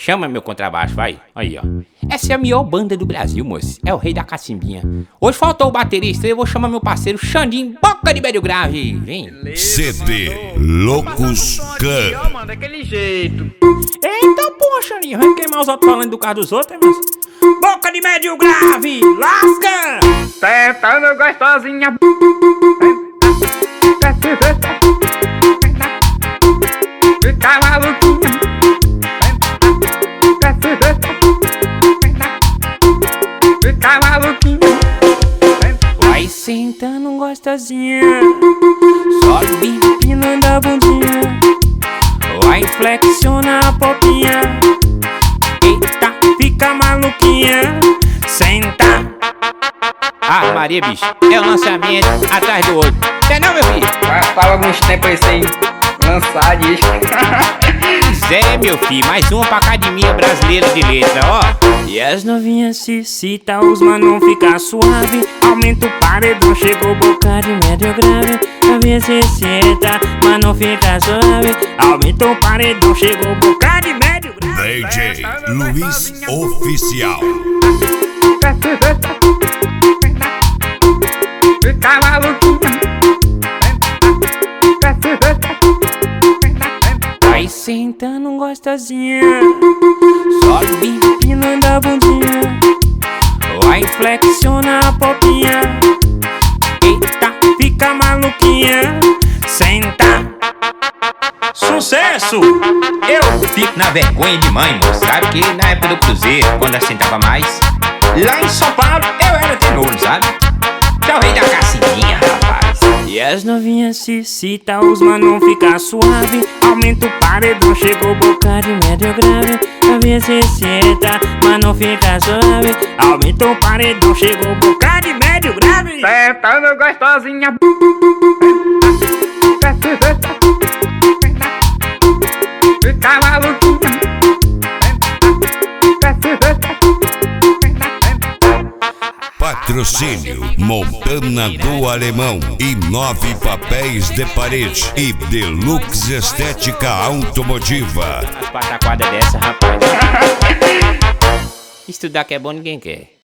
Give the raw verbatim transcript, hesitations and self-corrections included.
Chama meu contrabaixo, vai. Aí, ó. Essa é a melhor banda do Brasil, moço. É o rei da cacimbinha. Hoje faltou o baterista, eu vou chamar meu parceiro Xandinho, boca de médio grave. Vem. C D Loucos Can. Mano, daquele jeito. Eita porra, Xandinho, vai queimar os outros falando do carro dos outros, hein, moço? Boca de médio grave, lasca! Tentando gostosinha. Fica maluquinha. Fica maluquinha. Vai sentando gostosinha, sobe empinando a bundinha, vai flexiona a popinha. Eita, fica maluquinha, senta. Ah, Maria, bicho, é o lançamento atrás do outro. Não é não, meu filho? Vai falar alguns tempos aí sem lançar disco. Zé, meu filho, mais uma pra academia brasileira de letra, ó. E as novinhas se cita, os mano fica suave. Aumenta o paredão, chegou boca de médio grave. A ver se senta, mas não fica suave. Aumenta o paredão, chegou boca de médio grave. D J Luiz Oficial. Fica maluquinha. Vai sentando gostosinha, sobe empinando a bundinha, vai flexiona a popinha. Eita, fica maluquinha, senta. Sucesso! Eu fico na vergonha de mãe, moço. Sabe que na época do Cruzeiro, quando assentava mais, lá em São Paulo eu era tenor, sabe? É o rei da cacimbinha, rapaz. E as novinhas se cita, os mano fica suave. Aumenta o paredão, chegou boca de médio grave. A ver se senta, mas não fica suave. Aumenta o paredão, chegou boca de médio grave. Tentando gostosinha. Fica maluquinha. Patrocínio Montana do Alemão, Inove Papéis de Parede e Deluxe Estética Automotiva. As pataquadas dessa, rapaz. Estudar que é bom, ninguém quer.